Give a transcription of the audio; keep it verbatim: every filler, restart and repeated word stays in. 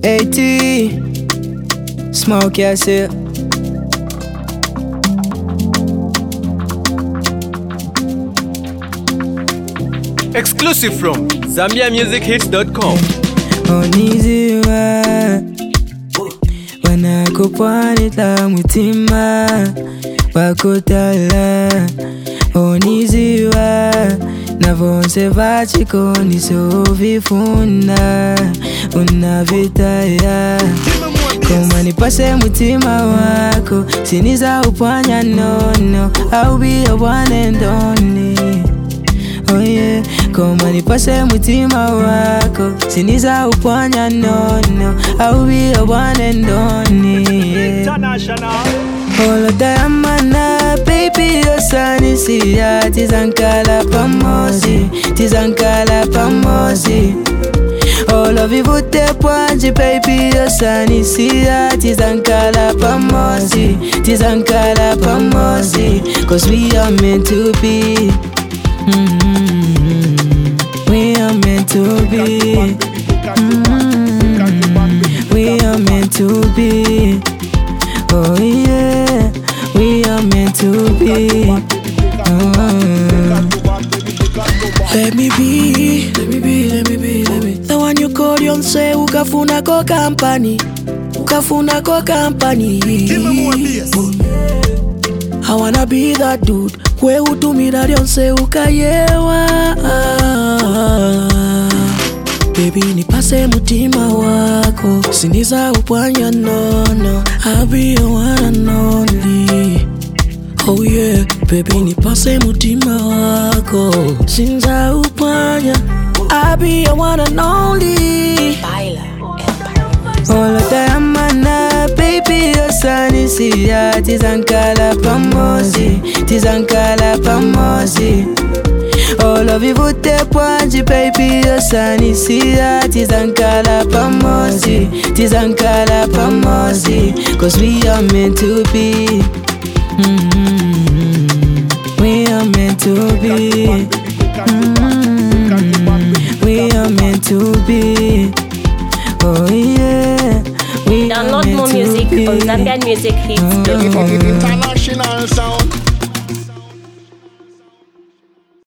eighty Smoke yourself. Exclusive from Zambia Music Hits dot com. Oniziwa wanakupwanita mutima wakutala. Oniziwa na vonse vachikoni so vifuna unavitaya. Koma nipase mutima wako siniza upanya nono. I'll be your one and only. Oh yeah, koma nipase mutima wako siniza upanya nono. I'll be your one and only, yeah. All of the amana, baby, your son is here. Tizankala pamosi, tizankala pamosi. All of you vote pwanji, baby, your son is here. Tizankala pamosi, tizankala pamosi. Cause we are meant to be. Mm-hmm. We are meant to be. Mm-hmm. We are meant to be. Oh yeah, we are meant to be. Oh. Let me be, let me be, let me be, let me. The one you call Yonse, ukafuna ko company, ukafuna ko company. I wanna be that dude. Kwe utumira Yonse ukayewa. Baby nipase mutima wako siniza upanya nono. I'll be your one and only. Oh yeah, baby nipase mutima wako siniza upanya. I'll be your one and only. All of the amana, baby, your son is here. Tizankala pamosi, tizankala pamosi. All of you vote pwanji, baby, your son is here. Tizankala pamosi, tizankala pamosi. Cause we are meant to be. Mm-hmm. We are meant to be. Mm-hmm. We are meant to be. Oh yeah. We Download more music on Zambia Music Hits dot com. International sound.